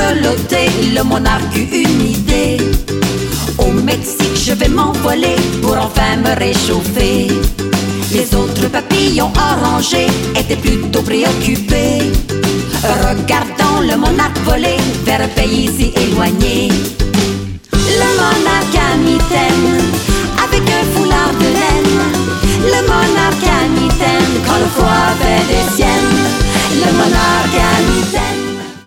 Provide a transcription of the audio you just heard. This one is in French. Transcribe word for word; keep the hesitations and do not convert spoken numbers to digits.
grelotter, le monarque eut une idée. Au Mexique, je vais m'envoler pour enfin me réchauffer. Les autres papillons orangés étaient plutôt préoccupés, regardant le monarque voler vers un pays si éloigné.